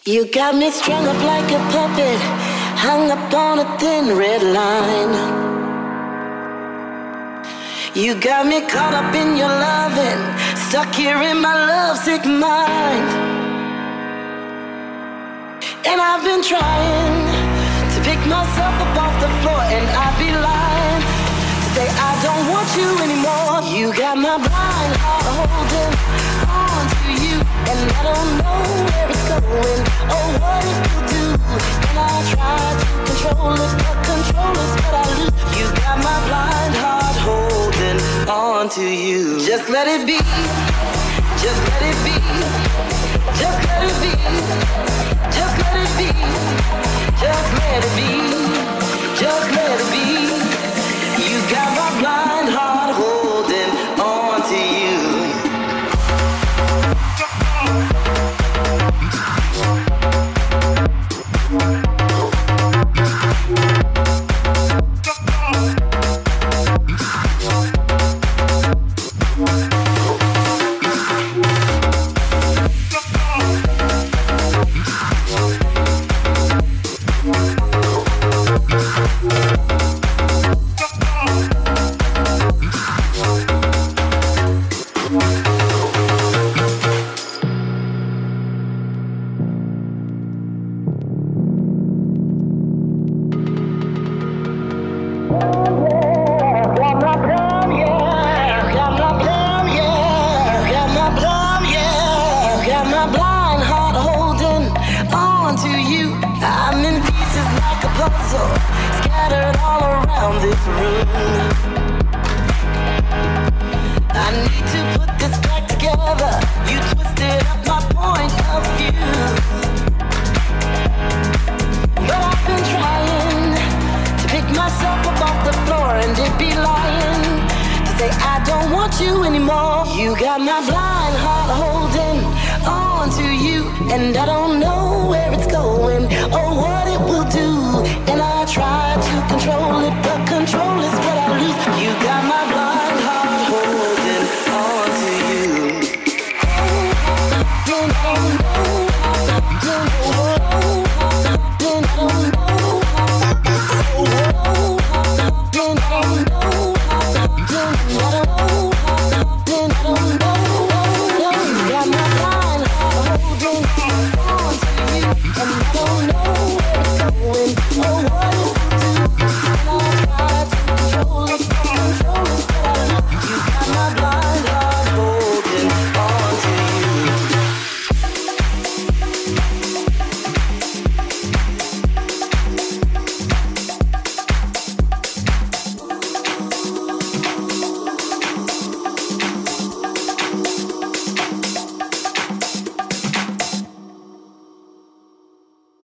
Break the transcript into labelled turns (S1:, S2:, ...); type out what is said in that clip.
S1: You got me strung up like a puppet, hung up on a thin red line. You got me caught up in your loving, stuck here in my lovesick mind. And I've been trying to pick myself up off the floor, and I'd be lying to say I don't want you anymore. You got my blind heart holding on to you, and I don't know where it's going or what it will do. And I try to control it, but control is what I lose. You got my blind heart holding on to you. Just let it be, just let it be, just let it be, just let it be, just let it be, just let it be. You got my blind heart holding on to you. Scattered all around this room. I need to put this back together. You twisted up my point of view. But I've been trying to pick myself up off the floor, and it'd be lying to say I don't want you anymore. You got my blind heart holding on to you, and I don't know